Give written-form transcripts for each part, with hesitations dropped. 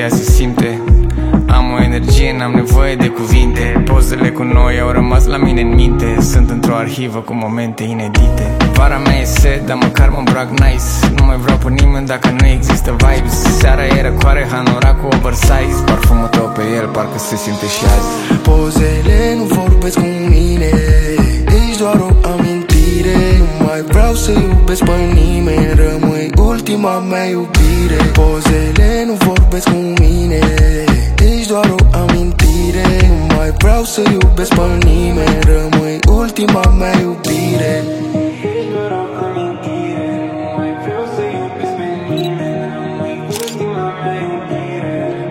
ea se simte. Am o energie, n-am nevoie de cuvinte. Pozele cu noi au rămas la mine în minte. Sunt într-o arhivă cu momente inedite. Vara mea e set, dar măcar mă îmbrac nice. Nu mai vreau pe nimeni dacă nu există vibes. Seara e răcoare, hanorac cu oversize. Parfumul tău pe el parcă se simte și azi. Pozele nu vorbesc cu mine, ești doar o amintire. Nu mai vreau să iubesc pe nimeni, rămâi ultima mea iubire. Pozele nu vorbesc cu mine, ești doar o amintire. Nu mai vreau să iubesc pe nimeni, rămâi ultima mea iubire. Ești doar o amintire, nu mai vreau să iubesc pe nimeni, rămâi ultima mea iubire.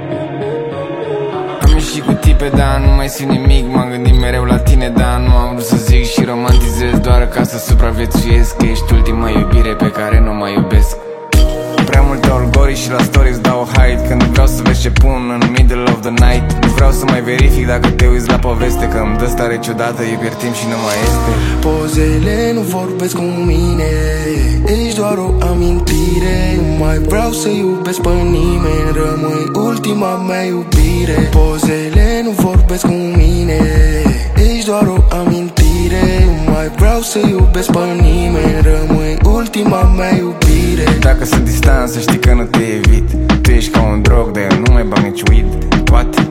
Am ieșit cu tipe, dar nu mai simt nimic. M-am gândit mereu la tine, dar nu am vrut să zic. Și romantizez doar ca să supraviețuiesc. Că ești ultima iubire pe care nu mai iubesc. Prea multe orgolii și la stories dau hide. Când vreau să vezi ce pun în middle of the night. Nu vreau să mai verific dacă te uiți la poveste, că îmi dă stare ciudată, e pierd timp și nu mai este. Pozele nu vorbesc cu mine, ești doar o amintire. Nu mai vreau să iubesc pe nimeni, rămâi ultima mea iubire. Pozele nu vorbesc cu mine, ești doar o amintire. Nu mai vreau să iubesc pe nimeni, rămâi ultima mea iubire. Dacă sunt distant, să știi că nu te evit. Tu ești ca un drog, de eu nu mai bag nici weed. Poate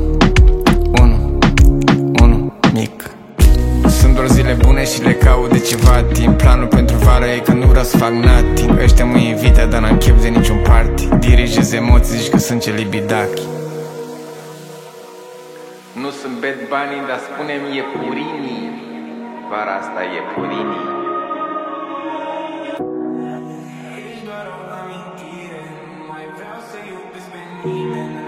unu mic. Sunt doar zile bune și le caut de ceva timp. Planul pentru vară e că nu vreau să fac nothing. Ăștia mă invită, dar n-am chef de niciun party. Dirigez emoții, zici că sunt ce libidachi. Nu sunt Bad Bunny, dar spune-mi e Purini. Vara asta e Purini. Ești doar o amintire, nu mai vreau să iubesc pe nimeni.